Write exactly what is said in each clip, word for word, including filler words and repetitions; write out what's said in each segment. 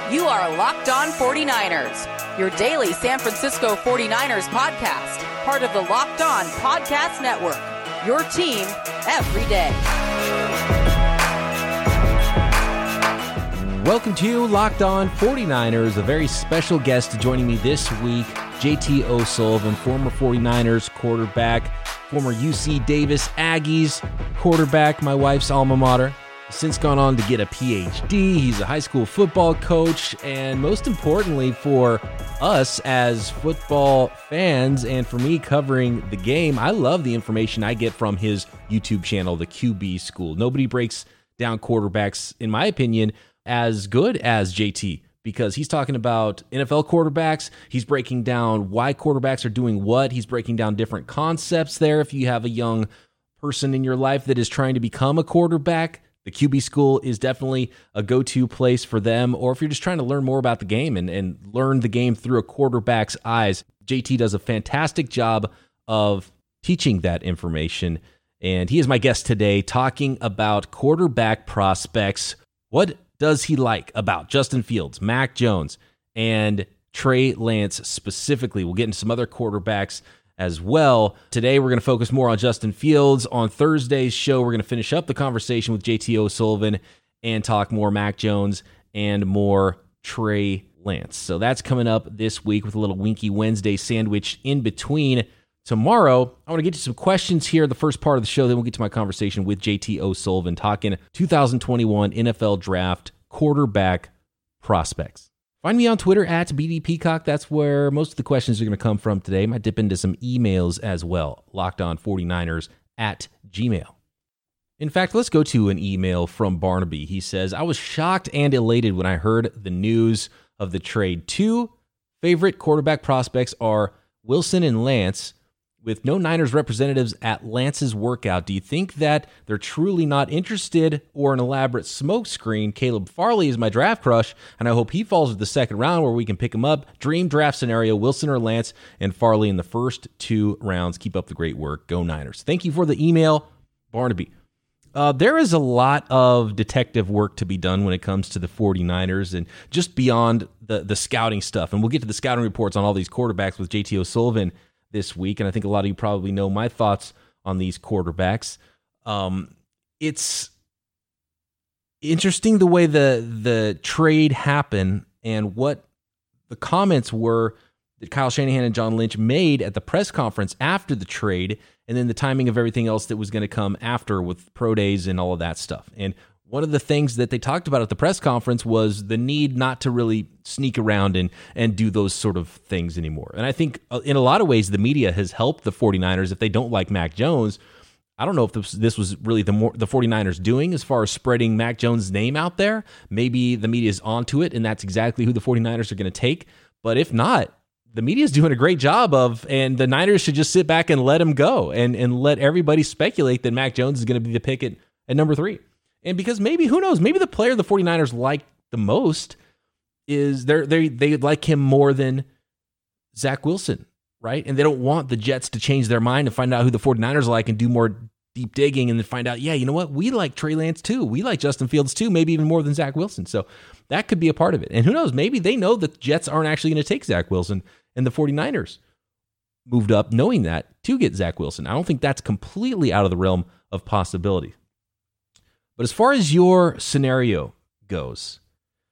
You are Locked On forty-niners, your daily San Francisco forty-niners podcast, part of the Locked On Podcast Network, your team every day. Welcome to Locked On forty-niners, a very special guest joining me this week, J T O'Sullivan, former forty-niners quarterback, former U C Davis Aggies quarterback, my wife's alma mater. Since gone on to get a P H D. He's a high school football coach, and most importantly for us as football fans and for me covering the game, I love the information I get from his YouTube channel, The Q B School. Nobody breaks down quarterbacks, in my opinion, as good as J T, because he's talking about N F L quarterbacks. He's breaking down why quarterbacks are doing what. He's breaking down different concepts there. If you have a young person in your life that is trying to become a quarterback, the Q B School is definitely a go-to place for them. Or if you're just trying to learn more about the game and, and learn the game through a quarterback's eyes, J T does a fantastic job of teaching that information. And he is my guest today talking about quarterback prospects. What does he like about Justin Fields, Mac Jones, and Trey Lance specifically? We'll get into some other quarterbacks as well. Today, we're going to focus more on Justin Fields. On Thursday's show, we're going to finish up the conversation with J T O'Sullivan and talk more Mac Jones and more Trey Lance. So that's coming up this week with a little Winky Wednesday sandwich in between. Tomorrow, I want to get to some questions here, the first part of the show, then we'll get to my conversation with J T O'Sullivan talking two thousand twenty-one N F L Draft quarterback prospects. Find me on Twitter at B D Peacock. That's where most of the questions are going to come from today. I might dip into some emails as well. Locked On forty-niners at Gmail. In fact, let's go to an email from Barnaby. He says, I was shocked and elated when I heard the news of the trade. Two favorite quarterback prospects are Wilson and Lance. With no Niners representatives at Lance's workout, do you think that they're truly not interested or an elaborate smokescreen? Caleb Farley is my draft crush, and I hope he falls to the second round where we can pick him up. Dream draft scenario, Wilson or Lance, and Farley in the first two rounds. Keep up the great work. Go Niners. Thank you for the email, Barnaby. Uh, there is a lot of detective work to be done when it comes to the forty-niners and just beyond the, the scouting stuff. And we'll get to the scouting reports on all these quarterbacks with J T O'Sullivan this week, and I think a lot of you probably know my thoughts on these quarterbacks. Um, it's interesting the way the the trade happened and what the comments were that Kyle Shanahan and John Lynch made at the press conference after the trade, and then the timing of everything else that was going to come after with pro days and all of that stuff. And one of the things that they talked about at the press conference was the need not to really sneak around and, and do those sort of things anymore. And I think in a lot of ways, the media has helped the forty-niners if they don't like Mac Jones. I don't know if this, this was really the more the forty-niners doing as far as spreading Mac Jones' name out there. Maybe the media is onto it, and that's exactly who the forty-niners are going to take. But if not, the media is doing a great job of, and the Niners should just sit back and let him go and, and let everybody speculate that Mac Jones is going to be the pick at, at number three. And because maybe, who knows, maybe the player the forty-niners like the most is they they they like him more than Zach Wilson, right? And they don't want the Jets to change their mind and find out who the forty-niners like and do more deep digging and then find out, yeah, you know what? We like Trey Lance too. We like Justin Fields too, maybe even more than Zach Wilson. So that could be a part of it. And who knows, maybe they know that the Jets aren't actually going to take Zach Wilson and the forty-niners moved up knowing that to get Zach Wilson. I don't think that's completely out of the realm of possibility. But as far as your scenario goes,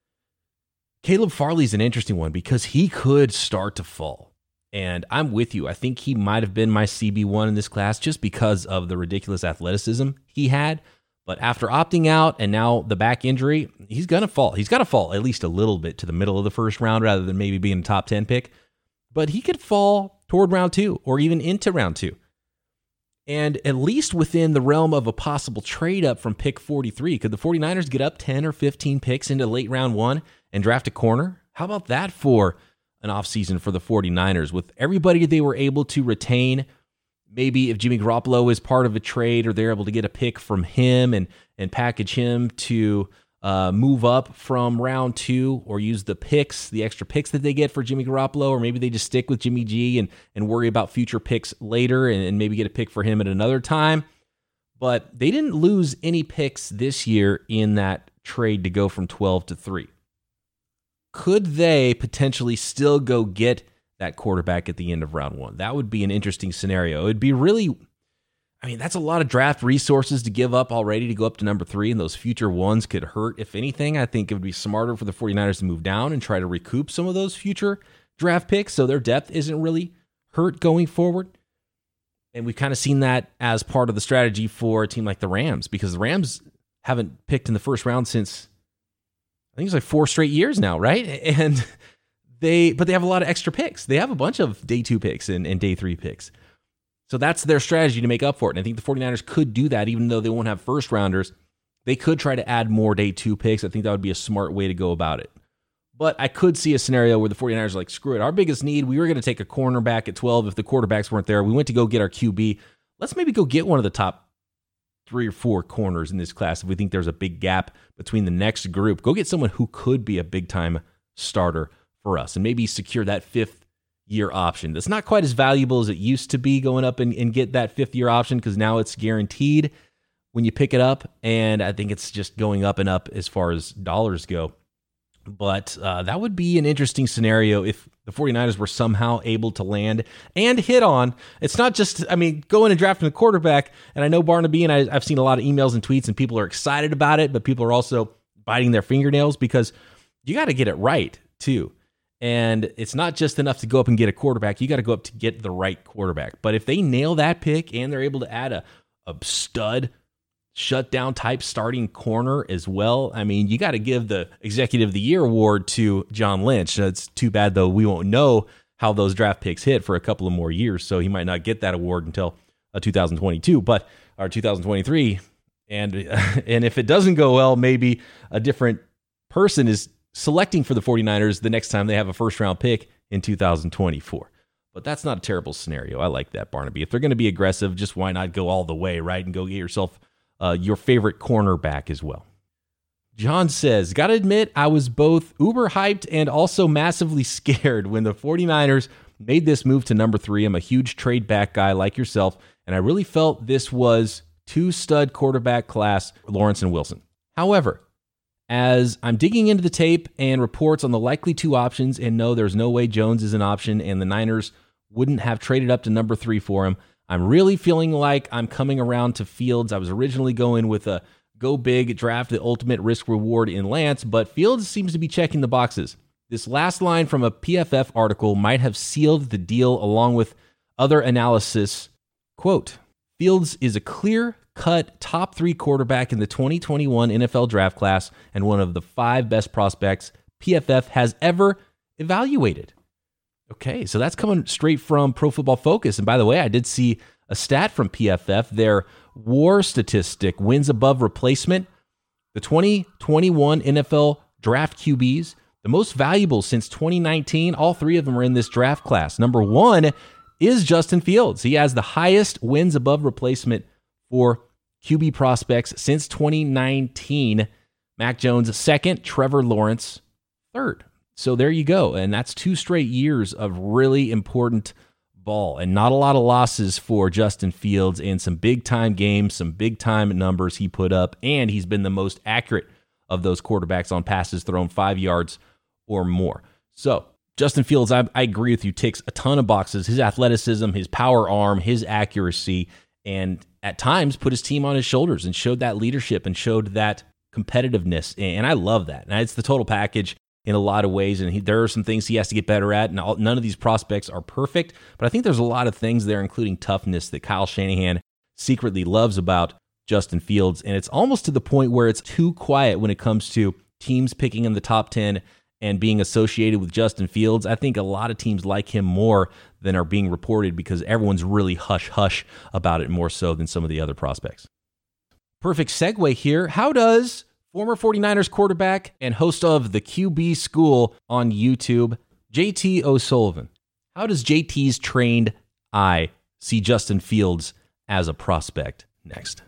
Caleb Farley's an interesting one because he could start to fall. And I'm with you. I think he might have been my C B one in this class just because of the ridiculous athleticism he had. But after opting out and now the back injury, he's going to fall. He's got to fall at least a little bit to the middle of the first round rather than maybe being a top ten pick. But he could fall toward round two or even into round two. And at least within the realm of a possible trade up from pick forty-three, could the forty-niners get up ten or fifteen picks into late round one and draft a corner? How about that for an offseason for the forty-niners? With everybody they were able to retain, maybe if Jimmy Garoppolo is part of a trade or they're able to get a pick from him and, and package him to uh, move up from round two or use the picks, the extra picks that they get for Jimmy Garoppolo, or maybe they just stick with Jimmy G and, and worry about future picks later and, and maybe get a pick for him at another time. But they didn't lose any picks this year in that trade to go from twelve to three. could they potentially still go get that quarterback at the end of round one? That would be an interesting scenario. It would be really, I mean, that's a lot of draft resources to give up already to go up to number three, and those future ones could hurt. If anything, I think it would be smarter for the 49ers to move down and try to recoup some of those future draft picks so their depth isn't really hurt going forward. And we've kind of seen that as part of the strategy for a team like the Rams, because the Rams haven't picked in the first round since, I think it's like four straight years now, right? And they, but they have a lot of extra picks. They have a bunch of day two picks and, and day three picks. So that's their strategy to make up for it. And I think the 49ers could do that, even though they won't have first rounders. They could try to add more day two picks. I think that would be a smart way to go about it. But I could see a scenario where the 49ers are like, screw it. Our biggest need, we were going to take a cornerback at twelve if the quarterbacks weren't there. We went to go get our Q B. Let's maybe go get one of the top three or four corners in this class if we think there's a big gap between the next group. Go get someone who could be a big-time starter for us and maybe secure that fifth-year option. That's not quite as valuable as it used to be going up and, and get that fifth-year option, because now it's guaranteed when you pick it up, and I think it's just going up and up as far as dollars go. But uh, that would be an interesting scenario if the 49ers were somehow able to land and hit on. It's not just, I mean, going and drafting a quarterback, and I know Barnaby, and I, I've seen a lot of emails and tweets, and people are excited about it, but people are also biting their fingernails because you got to get it right, too. And it's not just enough to go up and get a quarterback. You got to go up to get the right quarterback. But if they nail that pick and they're able to add a, a stud shutdown type starting corner as well, I mean, you got to give the Executive of the Year award to John Lynch. It's too bad, though, we won't know how those draft picks hit for a couple of more years, so he might not get that award until uh, two thousand twenty-two, but or two thousand twenty-three. And and if it doesn't go well, maybe a different person is selecting for the 49ers the next time they have a first round pick in two thousand twenty-four. But that's not a terrible scenario. I like that, Barnaby. If they're going to be aggressive, just why not go all the way, right, and go get yourself Uh, your favorite cornerback as well. John says, gotta admit, I was both uber hyped and also massively scared when the 49ers made this move to number three. I'm a huge trade back guy like yourself, and I really felt this was two stud quarterback class, Lawrence and Wilson. However, as I'm digging into the tape and reports on the likely two options and know there's no way Jones is an option and the Niners wouldn't have traded up to number three for him, I'm really feeling like I'm coming around to Fields. I was originally going with a go big, draft the ultimate risk reward in Lance, but Fields seems to be checking the boxes. This last line from a P F F article might have sealed the deal along with other analysis. Quote, Fields is a clear-cut top three quarterback in the twenty twenty-one N F L draft class and one of the five best prospects P F F has ever evaluated. Okay, so that's coming straight from Pro Football Focus. And by the way, I did see a stat from P F F, their WAR statistic, wins above replacement. The twenty twenty-one N F L draft Q Bs, the most valuable since twenty nineteen. All three of them are in this draft class. Number one is Justin Fields. He has the highest wins above replacement for Q B prospects since twenty nineteen. Mac Jones second, Trevor Lawrence third. So there you go. And that's two straight years of really important ball and not a lot of losses for Justin Fields and some big-time games, some big-time numbers he put up, and he's been the most accurate of those quarterbacks on passes thrown five yards or more. So Justin Fields, I, I agree with you, ticks a ton of boxes. His athleticism, his power arm, his accuracy, and at times put his team on his shoulders and showed that leadership and showed that competitiveness. And I love that. And it's the total package in a lot of ways, and he, there are some things he has to get better at, and all, none of these prospects are perfect, but I think there's a lot of things there, including toughness, that Kyle Shanahan secretly loves about Justin Fields, and it's almost to the point where it's too quiet when it comes to teams picking in the top ten and being associated with Justin Fields. I think a lot of teams like him more than are being reported because everyone's really hush-hush about it more so than some of the other prospects. Perfect segue here. How does former 49ers quarterback and host of the Q B School on YouTube, J T O'Sullivan, how does J T's trained eye see Justin Fields as a prospect next?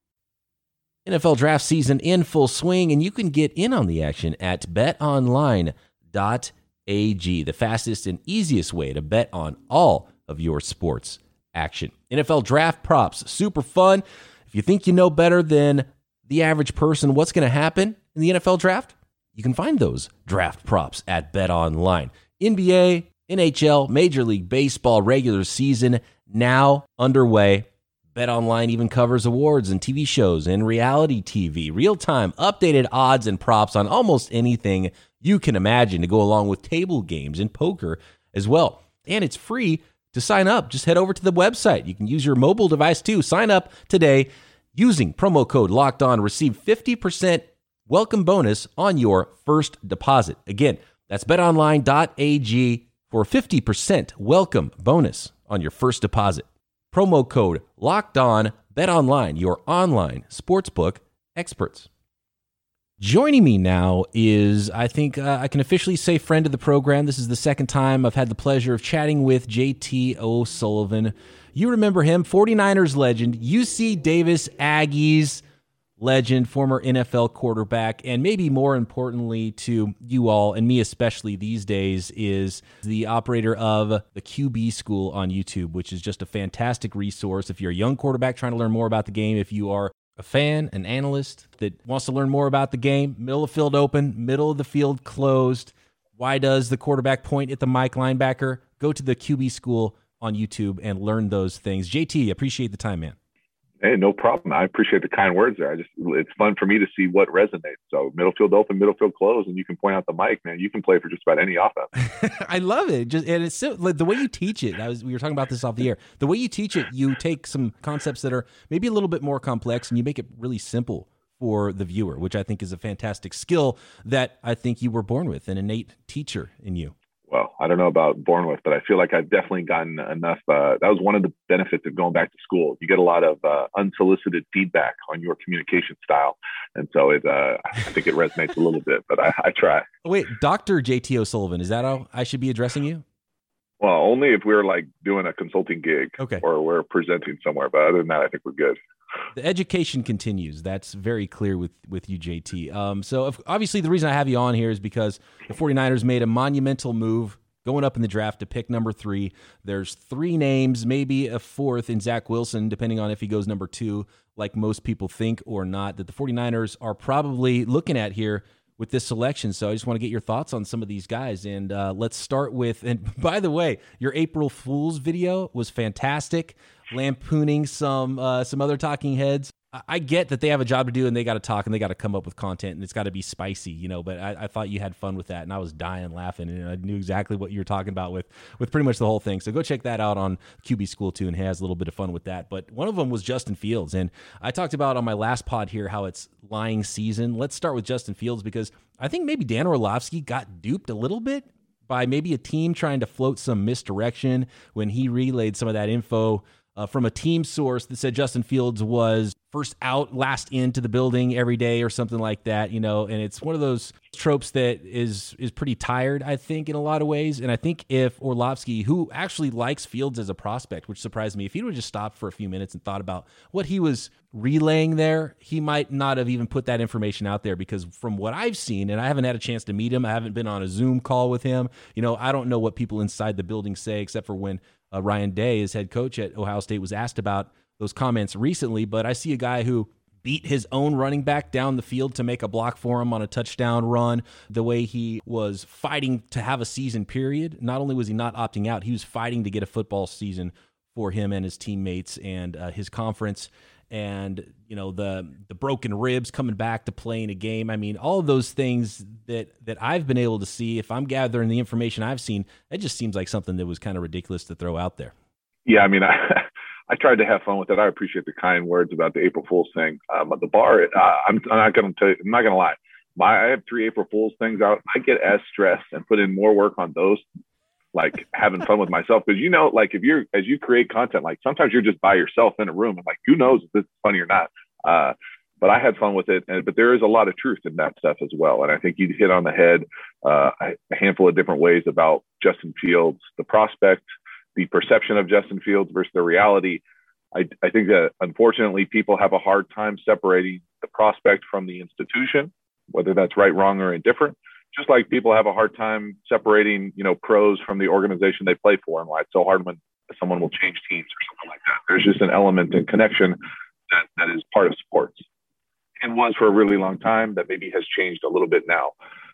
N F L draft season in full swing, and you can get in on the action at bet online dot a g, the fastest and easiest way to bet on all of your sports action. N F L draft props, super fun. If you think you know better than the average person what's going to happen in the N F L draft, you can find those draft props at BetOnline. N B A, N H L, Major League Baseball regular season now underway. BetOnline even covers awards and T V shows and reality T V. Real-time, updated odds and props on almost anything you can imagine to go along with table games and poker as well. And it's free to sign up. Just head over to the website. You can use your mobile device too. Sign up today using promo code LOCKEDON. Receive fifty percent welcome bonus on your first deposit. Again, that's bet online dot a g for fifty percent welcome bonus on your first deposit. Promo code LOCKEDON. BetOnline, your online sportsbook experts. Joining me now is, I think uh, I can officially say friend of the program. This is the second time I've had the pleasure of chatting with J T O'Sullivan. You remember him, forty-niners legend, U C Davis Aggies legend, former N F L quarterback, and maybe more importantly to you all, and me especially these days, is the operator of the Q B School on YouTube, which is just a fantastic resource if you're a young quarterback trying to learn more about the game, if you are a fan, an analyst that wants to learn more about the game. Middle of the field open, middle of the field closed. Why does the quarterback point at the Mike linebacker? Go to the Q B School on YouTube and learn those things. J T, appreciate the time, man. Hey, no problem. I appreciate the kind words there. I just, it's fun for me to see what resonates. So middle field open, middle field closed, and you can point out the mic, man. You can play for just about any offense. I love it. Just, and it's so, like, the way you teach it. I was, we were talking about this off the air. The way you teach it, you take some concepts that are maybe a little bit more complex and you make it really simple for the viewer, which I think is a fantastic skill that I think you were born with, an innate teacher in you. Well, I don't know about born with, but I feel like I've definitely gotten enough. Uh, that was one of the benefits of going back to school. You get a lot of uh, unsolicited feedback on your communication style. And so it, uh, I think it resonates a little bit, but I, I try. Wait, Doctor J T O'Sullivan, is that how I should be addressing you? Well, only if we're like doing a consulting gig okay. or we're presenting somewhere. But other than that, I think we're good. The education continues. That's very clear with, with you, J T. Um, so if, obviously the reason I have you on here is because the forty-niners made a monumental move going up in the draft to pick number three. There's three names, maybe a fourth in Zach Wilson, depending on if he goes number two, like most people think or not, that the forty-niners are probably looking at here with this selection. So I just want to get your thoughts on some of these guys. And uh, let's start with, and by the way, your April Fool's video was fantastic, lampooning some uh, some other talking heads. I get that they have a job to do and they got to talk and they got to come up with content and it's got to be spicy, you know, but I, I thought you had fun with that and I was dying laughing and I knew exactly what you were talking about with, with pretty much the whole thing. So go check that out on Q B School too and has a little bit of fun with that. But one of them was Justin Fields. And I talked about on my last pod here how it's lying season. Let's start with Justin Fields because I think maybe Dan Orlovsky got duped a little bit by maybe a team trying to float some misdirection when he relayed some of that info Uh, from a team source that said Justin Fields was first out, last into the building every day or something like that, you know, and it's one of those tropes that is is pretty tired, I think, in a lot of ways. And I think if Orlovsky, who actually likes Fields as a prospect, which surprised me, if he would have just stopped for a few minutes and thought about what he was relaying there, he might not have even put that information out there because from what I've seen, and I haven't had a chance to meet him, I haven't been on a Zoom call with him, you know, I don't know what people inside the building say except for when Uh, Ryan Day, his head coach at Ohio State, was asked about those comments recently, but I see a guy who beat his own running back down the field to make a block for him on a touchdown run, the way he was fighting to have a season period. Not only was he not opting out, he was fighting to get a football season for him and his teammates and uh, his conference. And, you know, the the broken ribs coming back to play in a game. I mean, all of those things that that I've been able to see, if I'm gathering the information I've seen, it just seems like something that was kind of ridiculous to throw out there. Yeah, I mean, I, I tried to have fun with it. I appreciate the kind words about the April Fool's thing. Um, at the bar, uh, I'm, I'm not going to tell you, I'm not going to lie. My, I have three April Fool's things out. I get as stressed and put in more work on those, like having fun with myself. Because, you know, like if you're, as you create content, like sometimes you're just by yourself in a room and like, who knows if this is funny or not. Uh, but I had fun with it. And, but there is a lot of truth in that stuff as well. And I think you hit on the head uh, a handful of different ways about Justin Fields, the prospect, the perception of Justin Fields versus the reality. I, I think that unfortunately people have a hard time separating the prospect from the institution, whether that's right, wrong, or indifferent. Just like people have a hard time separating, you know, pros from the organization they play for, and why it's so hard when someone will change teams or something like that. There's just an element and connection that, that is part of sports and was for a really long time that maybe has changed a little bit now.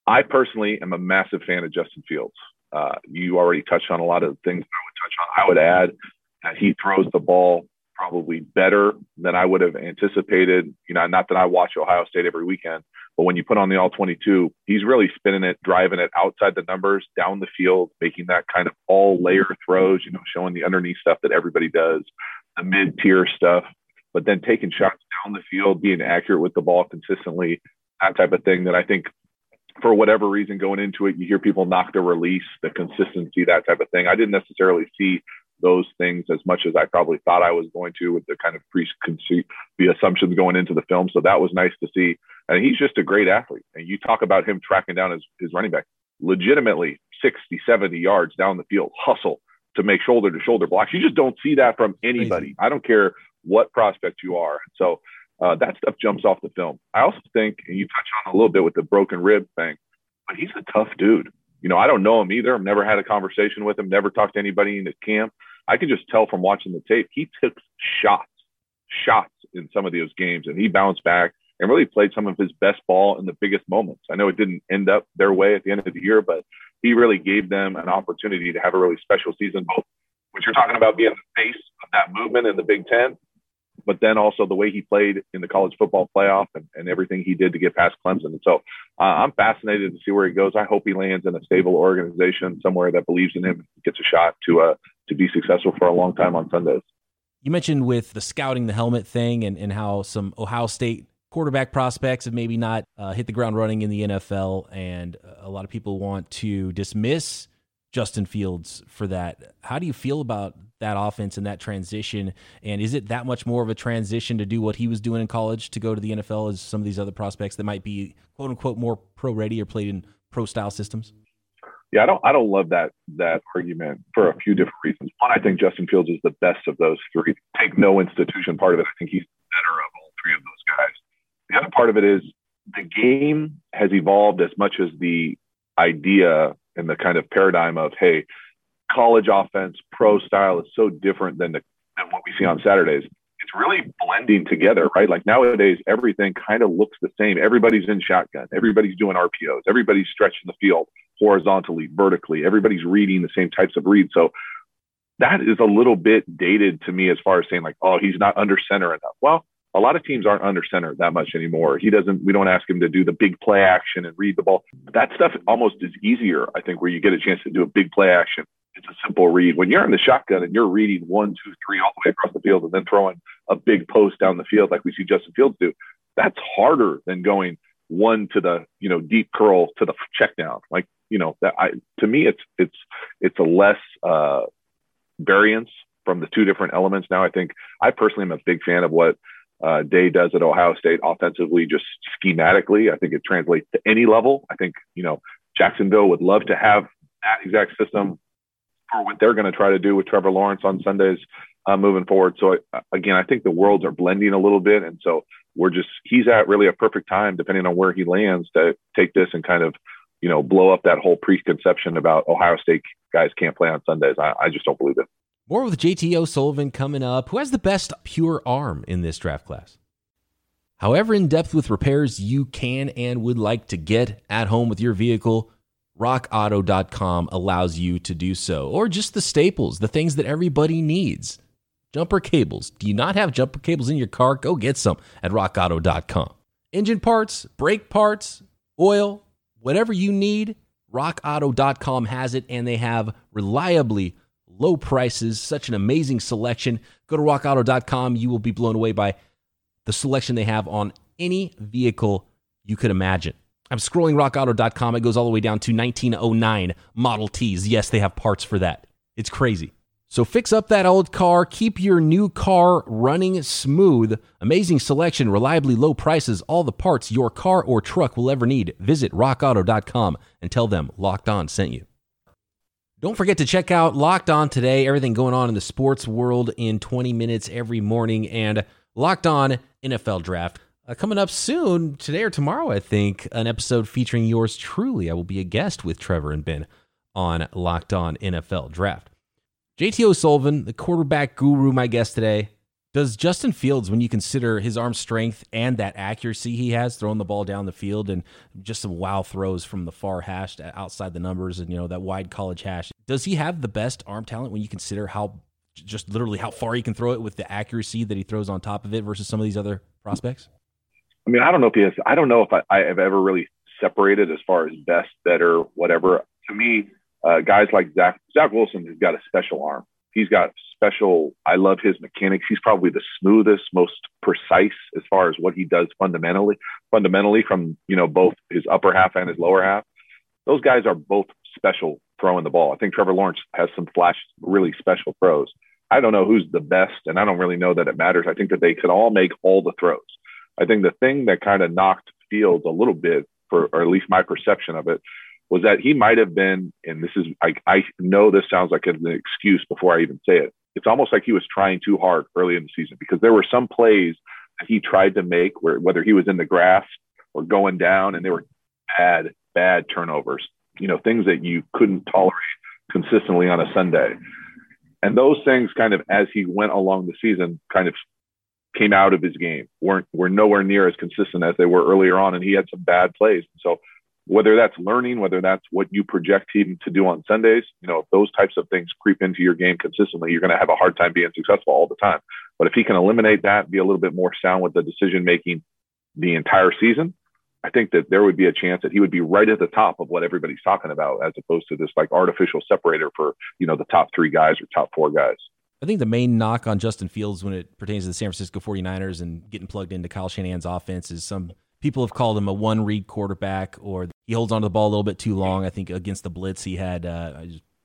I personally am a massive fan of Justin Fields. Uh, you already touched on a lot of the things I would touch on. I would add that he throws the ball probably better than I would have anticipated. You know, not that I watch Ohio State every weekend, but when you put on the all twenty-two, he's really spinning it, driving it outside the numbers, down the field, making that kind of all layer throws, you know, showing the underneath stuff that everybody does, the mid-tier stuff, but then taking shots down the field, being accurate with the ball consistently, that type of thing that I think for whatever reason going into it, you hear people knock the release, the consistency, that type of thing. I didn't necessarily see those things as much as I probably thought I was going to with the kind of preconceived the assumptions going into the film. So that was nice to see. And he's just a great athlete. And you talk about him tracking down his, his running back, legitimately sixty, seventy yards down the field, hustle to make shoulder to shoulder blocks. You just don't see that from anybody. Crazy. I don't care what prospect you are. So uh, that stuff jumps off the film. I also think, and you touch on a little bit with the broken rib thing, but he's a tough dude. You know, I don't know him either. I've never had a conversation with him, never talked to anybody in his camp. I can just tell from watching the tape, he took shots, shots in some of those games, and he bounced back and really played some of his best ball in the biggest moments. I know it didn't end up their way at the end of the year, but he really gave them an opportunity to have a really special season, both when you're talking about being the face of that movement in the Big Ten, but then also the way he played in the college football playoff and, and everything he did to get past Clemson. And so uh, I'm fascinated to see where he goes. I hope he lands in a stable organization somewhere that believes in him and gets a shot to uh, to be successful for a long time on Sundays. You mentioned with the scouting the helmet thing and, and how some Ohio State quarterback prospects have maybe not uh, hit the ground running in the N F L, and a lot of people want to dismiss Justin Fields for that. How do you feel about that offense and that transition? And is it that much more of a transition to do what he was doing in college to go to the N F L as some of these other prospects that might be quote unquote more pro ready or played in pro style systems? Yeah, I don't I don't love that that argument for a few different reasons. One, I think Justin Fields is the best of those three. Take no institution part of it. I think he's better of all three of those guys. The other part of it is the game has evolved as much as the idea and the kind of paradigm of, hey, college offense, pro style is so different than, the, than what we see on Saturdays. It's really blending together, right? Like nowadays, everything kind of looks the same. Everybody's in shotgun. Everybody's doing R P Os. Everybody's stretching the field horizontally, vertically. Everybody's reading the same types of reads. So that is a little bit dated to me as far as saying like, oh, he's not under center enough. Well, a lot of teams aren't under center that much anymore. He doesn't, we don't ask him to do the big play action and read the ball. That stuff almost is easier, I think, where you get a chance to do a big play action. It's a simple read. When you're in the shotgun and you're reading one, two, three all the way across the field and then throwing a big post down the field like we see Justin Fields do, that's harder than going one to the, you know, deep curl to the check down. Like, you know, that I, to me, it's, it's, it's a less uh, variance from the two different elements. Now, I think I personally am a big fan of what uh, Day does at Ohio State offensively, just schematically. I think it translates to any level. I think, you know, Jacksonville would love to have that exact system for what they're going to try to do with Trevor Lawrence on Sundays uh, moving forward. So uh, again, I think the worlds are blending a little bit. And so we're just, he's at really a perfect time, depending on where he lands, to take this and kind of, you know, blow up that whole preconception about Ohio State guys can't play on Sundays. I, I just don't believe it. More with J T O'Sullivan coming up. Who has the best pure arm in this draft class? However in-depth with repairs you can and would like to get at home with your vehicle, rock auto dot com allows you to do so. Or just the staples, the things that everybody needs. Jumper cables. Do you not have jumper cables in your car? Go get some at rock auto dot com. Engine parts, brake parts, oil, whatever you need, rock auto dot com has it, and they have reliably low prices, such an amazing selection. Go to rock auto dot com. You will be blown away by the selection they have on any vehicle you could imagine. I'm scrolling rock auto dot com. It goes all the way down to nineteen oh nine Model Ts. Yes, they have parts for that. It's crazy. So fix up that old car. Keep your new car running smooth. Amazing selection, reliably low prices, all the parts your car or truck will ever need. Visit rock auto dot com and tell them Locked On sent you. Don't forget to check out Locked On Today, everything going on in the sports world in twenty minutes every morning, and Locked On N F L Draft. Uh, coming up soon, today or tomorrow, I think, an episode featuring yours truly. I will be a guest with Trevor and Ben on Locked On N F L Draft. J T O'Sullivan, the quarterback guru, my guest today, Does Justin Fields, when you consider his arm strength and that accuracy he has throwing the ball down the field and just some wow throws from the far hash to outside the numbers and, you know, that wide college hash, does he have the best arm talent when you consider how just literally how far he can throw it with the accuracy that he throws on top of it versus some of these other prospects? I mean, I don't know if he has, I don't know if I, I have ever really separated as far as best, better, whatever. To me, uh, guys like Zach, Zach Wilson has got a special arm. He's got special, I love his mechanics. He's probably the smoothest, most precise as far as what he does fundamentally, fundamentally from, you know, both his upper half and his lower half. Those guys are both special throwing the ball. I think Trevor Lawrence has some flash, really special throws. I don't know who's the best, and I don't really know that it matters. I think that they could all make all the throws. I think the thing that kind of knocked Fields a little bit, for, or at least my perception of it, was that he might have been, and this is, I, I know this sounds like an excuse before I even say it. It's almost like he was trying too hard early in the season, because there were some plays that he tried to make where, whether he was in the grass or going down, and they were bad, bad turnovers, you know, things that you couldn't tolerate consistently on a Sunday. And those things kind of, as he went along the season, kind of came out of his game, weren't, were nowhere near as consistent as they were earlier on. And he had some bad plays. So whether that's learning, whether that's what you project him to do on Sundays, you know, if those types of things creep into your game consistently, you're going to have a hard time being successful all the time. But if he can eliminate that, be a little bit more sound with the decision-making the entire season, I think that there would be a chance that he would be right at the top of what everybody's talking about, as opposed to this like artificial separator for, you know, the top three guys or top four guys. I think the main knock on Justin Fields when it pertains to the San Francisco forty-niners and getting plugged into Kyle Shanahan's offense is some people have called him a one-read quarterback, or he holds onto the ball a little bit too long. I think against the blitz, he had uh,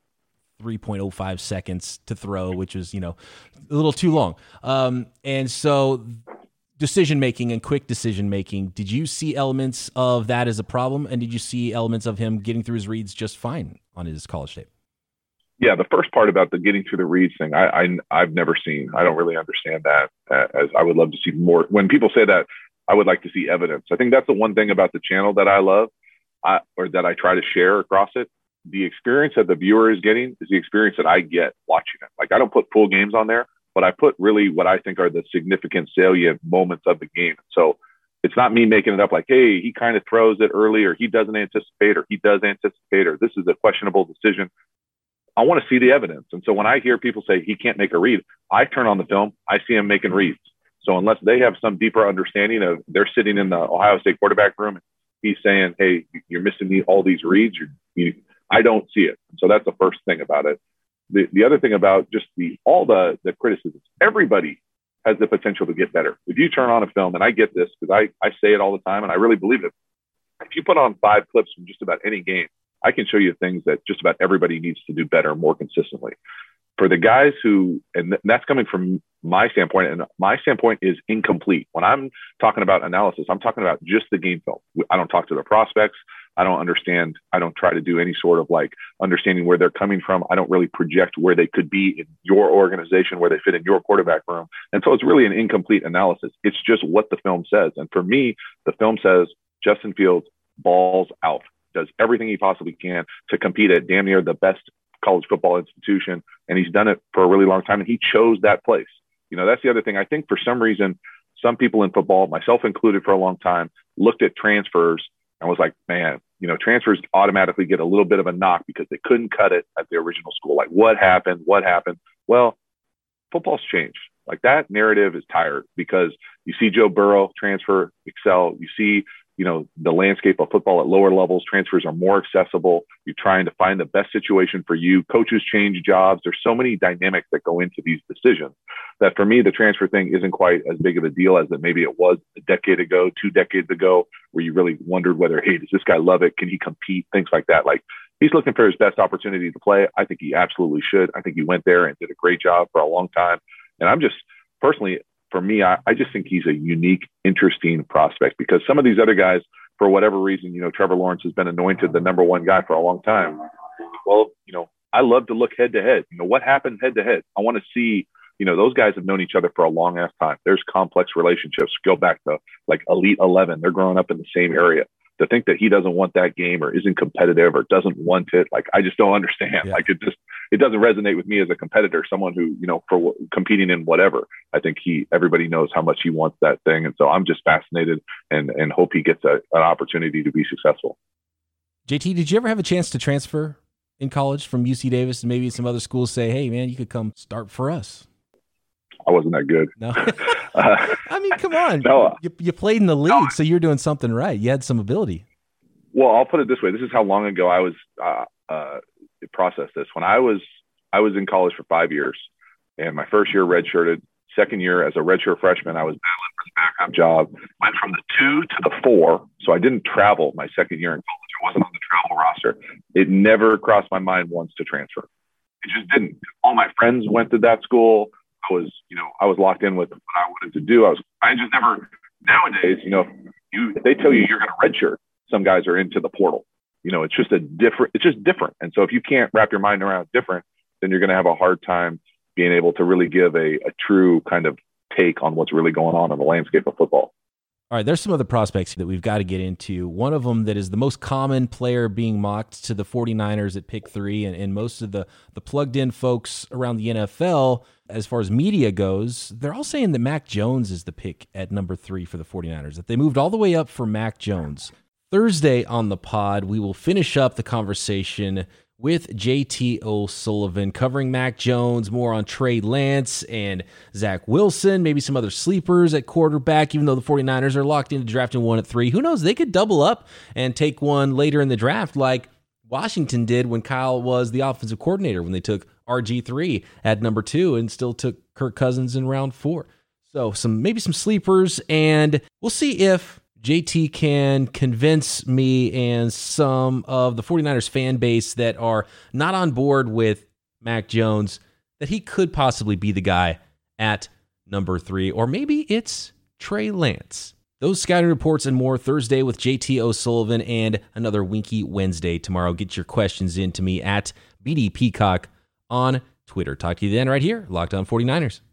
three point oh five seconds to throw, which was, you know, a little too long. Um, and so decision-making and quick decision-making, did you see elements of that as a problem? And did you see elements of him getting through his reads just fine on his college tape? Yeah, the first part about the getting through the reads thing, I, I, I've never seen. I don't really understand that, uh, as I would love to see more. When people say that, I would like to see evidence. I think that's the one thing about the channel that I love, I, or that I try to share across it. The experience that the viewer is getting is the experience that I get watching it. Like, I don't put full games on there, but I put really what I think are the significant salient moments of the game. So it's not me making it up like, hey, he kind of throws it early, or he doesn't anticipate, or he does anticipate, or this is a questionable decision. I want to see the evidence. And so when I hear people say he can't make a read, I turn on the film, I see him making reads. So unless they have some deeper understanding of, they're sitting in the Ohio State quarterback room and he's saying, hey, you're missing me all these reads, you're, you, I don't see it. So that's the first thing about it. The the other thing about just the all the the criticisms, everybody has the potential to get better. If you turn on a film, and I get this because I, I say it all the time and I really believe it. If you put on five clips from just about any game, I can show you things that just about everybody needs to do better more consistently. For the guys who, and that's coming from my standpoint, and my standpoint is incomplete. When I'm talking about analysis, I'm talking about just the game film. I don't talk to the prospects. I don't understand. I don't try to do any sort of like understanding where they're coming from. I don't really project where they could be in your organization, where they fit in your quarterback room. And so it's really an incomplete analysis. It's just what the film says. And for me, the film says Justin Fields balls out, does everything he possibly can to compete at damn near the best college football institution. And he's done it for a really long time. And he chose that place. You know, that's the other thing. I think for some reason, some people in football, myself included for a long time, looked at transfers and was like, man, you know, transfers automatically get a little bit of a knock because they couldn't cut it at the original school. Like, what happened? What happened? Well, football's changed. Like, that narrative is tired because you see Joe Burrow transfer, excel. You see, you know, the landscape of football at lower levels, transfers are more accessible. You're trying to find the best situation for you. Coaches change jobs. There's so many dynamics that go into these decisions that for me, the transfer thing isn't quite as big of a deal as it maybe it was a decade ago, two decades ago, where you really wondered whether, hey, does this guy love it? Can he compete? Things like that. Like, he's looking for his best opportunity to play. I think he absolutely should. I think he went there and did a great job for a long time. And I'm just personally, for me, I, I just think he's a unique, interesting prospect because some of these other guys, for whatever reason, you know, Trevor Lawrence has been anointed the number one guy for a long time. Well, you know, I love to look head to head. You know, what happened head to head? I want to see, you know, those guys have known each other for a long ass time. There's complex relationships. Go back to like Elite eleven. They're growing up in the same area. To think that he doesn't want that game or isn't competitive or doesn't want it, like, I just don't understand. Yeah. Like, it just, it doesn't resonate with me as a competitor, someone who, you know, for competing in whatever. I think he, everybody knows how much he wants that thing. And so I'm just fascinated and, and hope he gets a, an opportunity to be successful. J T, did you ever have a chance to transfer in college from U C Davis and maybe some other schools say, hey, man, you could come start for us? I wasn't that good. No. uh, I mean, come on. No, you, you played in the league, no. so you're doing something right. You had some ability. Well, I'll put it this way. This is how long ago I was uh, uh, processed this. When I was I was in college for five years, and my first year redshirted. Second year as a redshirt freshman, I was battling for the backup job. Went from the two to the four, so I didn't travel my second year in college. I wasn't on the travel roster. It never crossed my mind once to transfer. It just didn't. All my friends went to that school. I was, you know, I was locked in with what I wanted to do. I was, I just never. Nowadays, you know, you if they tell you you're going to redshirt, some guys are into the portal. You know, it's just a different. It's just different. And so if you can't wrap your mind around different, then you're going to have a hard time being able to really give a, a true kind of take on what's really going on in the landscape of football. All right, there's some other prospects that we've got to get into. One of them that is the most common player being mocked to the 49ers at pick three, and, and most of the, the plugged-in folks around the N F L, as far as media goes, they're all saying that Mac Jones is the pick at number three for the 49ers, that they moved all the way up for Mac Jones. Thursday on the pod, we will finish up the conversation with J T O'Sullivan, covering Mac Jones, more on Trey Lance and Zach Wilson, maybe some other sleepers at quarterback, even though the 49ers are locked into drafting one at three. Who knows? They could double up and take one later in the draft like Washington did when Kyle was the offensive coordinator, when they took R G three at number two and still took Kirk Cousins in round four. So some maybe some sleepers, and we'll see if J T can convince me and some of the 49ers fan base that are not on board with Mac Jones that he could possibly be the guy at number three, or maybe it's Trey Lance. Those scouting reports and more Thursday with J T O'Sullivan, and another Winky Wednesday tomorrow. Get your questions in to me at B D Peacock on Twitter. Talk to you then right here, Locked On 49ers.